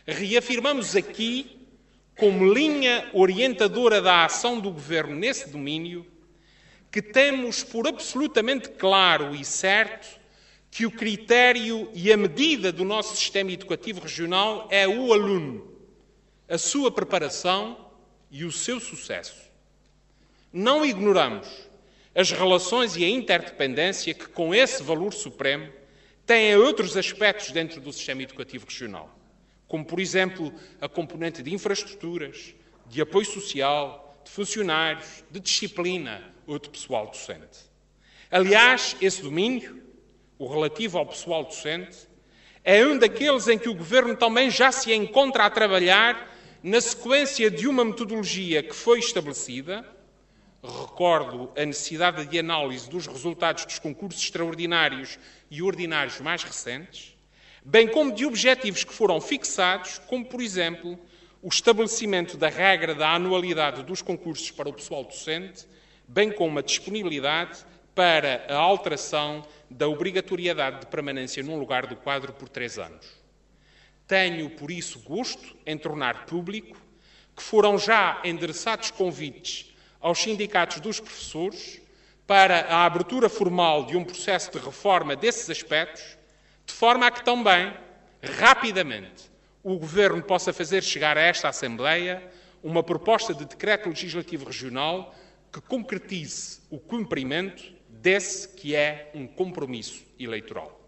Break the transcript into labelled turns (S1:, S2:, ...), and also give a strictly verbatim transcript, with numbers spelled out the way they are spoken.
S1: reafirmamos aqui, como linha orientadora da ação do Governo nesse domínio, que temos por absolutamente claro e certo que o critério e a medida do nosso sistema educativo regional é o aluno, a sua preparação e o seu sucesso. Não ignoramos as relações e a interdependência que, com esse valor supremo, têm outros aspectos dentro do sistema educativo regional, como, por exemplo, a componente de infraestruturas, de apoio social, de funcionários, de disciplina ou de pessoal docente. Aliás, esse domínio, o relativo ao pessoal docente, é um daqueles em que o Governo também já se encontra a trabalhar na sequência de uma metodologia que foi estabelecida. Recordo a necessidade de análise dos resultados dos concursos extraordinários e ordinários mais recentes, bem como de objetivos que foram fixados, como, por exemplo, o estabelecimento da regra da anualidade dos concursos para o pessoal docente, bem como a disponibilidade para a alteração da obrigatoriedade de permanência num lugar do quadro por três anos. Tenho, por isso, gosto em tornar público que foram já endereçados convites aos sindicatos dos professores para a abertura formal de um processo de reforma desses aspectos, de forma a que também, rapidamente, o Governo possa fazer chegar a esta Assembleia uma proposta de decreto legislativo regional que concretize o cumprimento desse que é um compromisso eleitoral.